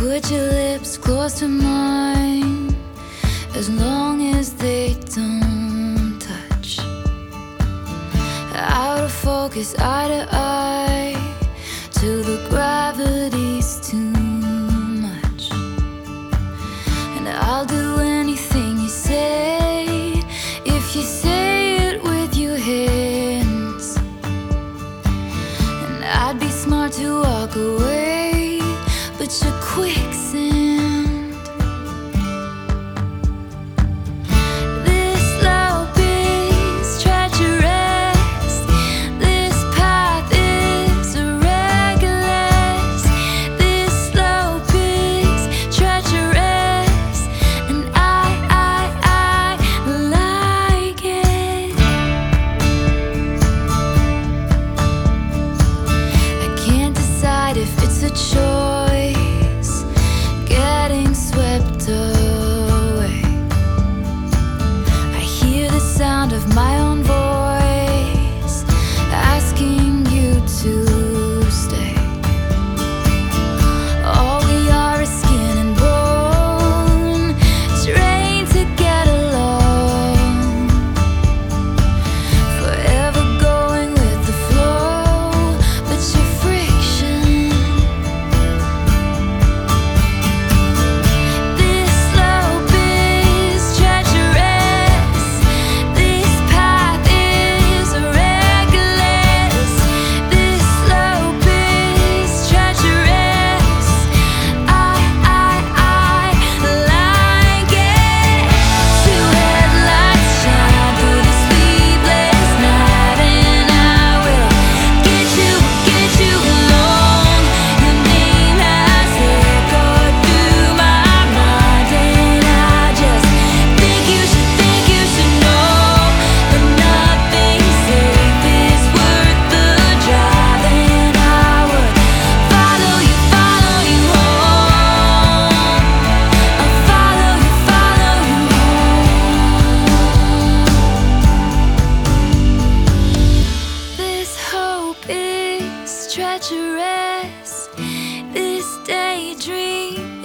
Put your lips close to mine, as long as they don't touch. Out of focus, eye to eye, till the gravity's too much. And I'll do anything you say, if you say it with your hands. And I'd be smart to walk away, but you're quicksand. This slope is treacherous, this path is irregular. This slope is treacherous, and I like it. I can't decide if it's a choice, getting swept away. I hear the sound of my own voice, asking you to stay. All we are is skin and bone, trained to get along. Forever going with the flow, but your friction. This slope is treacherous, this path is irregular. This slope is treacherous, I like it. Two headlights shine through the sleepless night, and I will get you along. Your name has echoed through my mind, and I just think you should know that nothing safe is worth the drive, and I would follow you home. I'll follow you home. This hope is treacherous, this daydream